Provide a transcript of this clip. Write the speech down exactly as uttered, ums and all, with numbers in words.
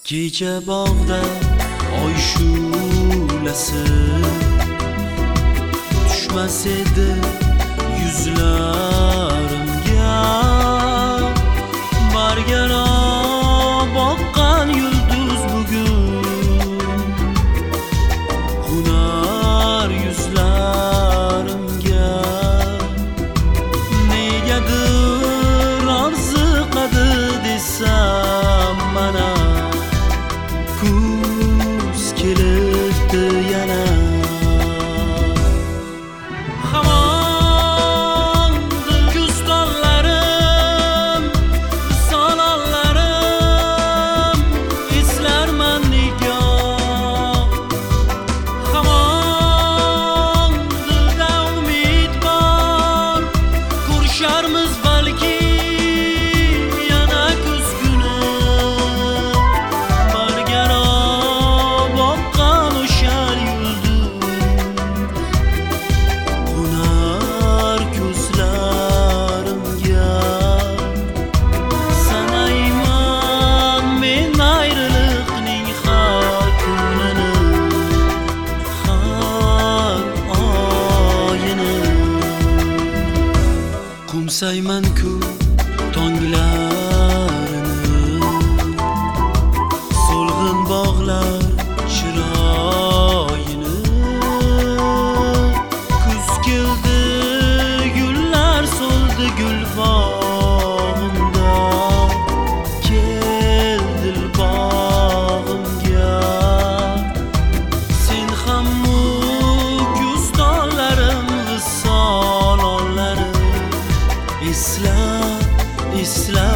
Kecha bog'da oy shu'lasi tushmas edi yuzlarimga, bargaro boqqan yulduz bugun hunar yuzlarimga. Negadir orziqadi desam mana, kuz kelibdi yana. Hamon kuztonlarim, salonlarim eslarman nigoh. Hamon dilda umid bor, ko'risharmiz balki yana kuz kuni. Bargaro boqqan o'sha yulduz hunar ko'zlarimga. Sanayman men ayriliqning har kunini, har oyini. Qo'msayman-ku tonglarini, so'lg'in bog'lar chiroyini. Kuz keldi, gullar so'ldi gulbog'imda. Kel dilbog'imga, sen hammu kuztonlarim, visolonlarim esla, esla